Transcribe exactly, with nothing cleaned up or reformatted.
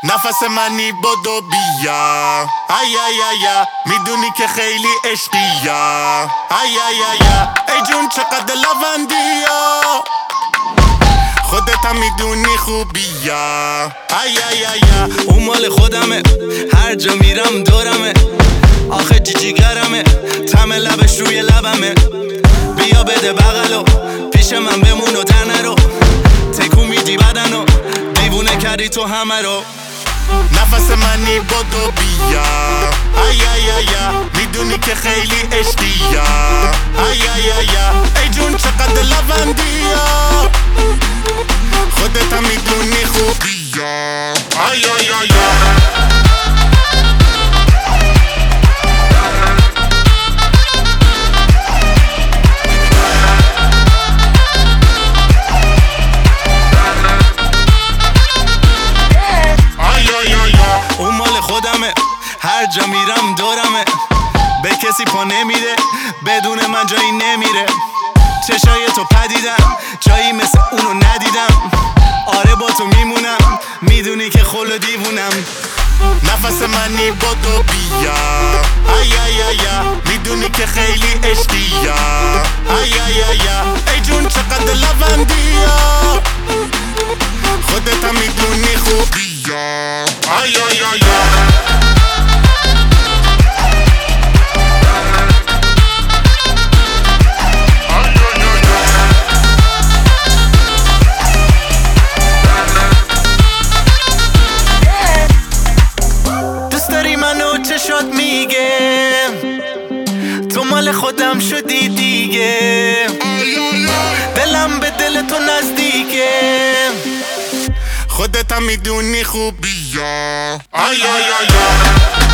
نفس منی بدو بیا ای ای ای میدونی که خیلی عشقیا ای ای ای ای جون چقدر لوندیا خودت هم میدونی خوبیا ای ای ای اون مال خودمه، هر جا میرم دورمه، آخه جیجیگرمه، تم لبش روی لبمه. بیا بده بغلو، پیش من بمون و در نرو، تکون میدی بدنو، دیوونه کردی تو همه رو. نفس منی بدو بیا ای ای ای میدونی که خیلی عشقیا ای ای ای ای جون چقدر لوندیا خودت هم میدونی خوبیا ای ای ای هر جا میرم دورمه، به کسی پا نمیده، بدون من جایی نمیره. چشای تو پدیدم، جایی مثل اونو ندیدم. آره با تو میمونم، میدونی که خل و دیوونم. نفس منی بدو بیا ای ای ای میدونی که خیلی عشقیا ای ای ای ای جون چقدر لوندیا خودت هم میدونی خوبیا ای ای ای چشات میگه تو مال خودم شدی دیگه، دلم به دل تو نزدیکه خودت هم میدونی خوبیا ای ای ای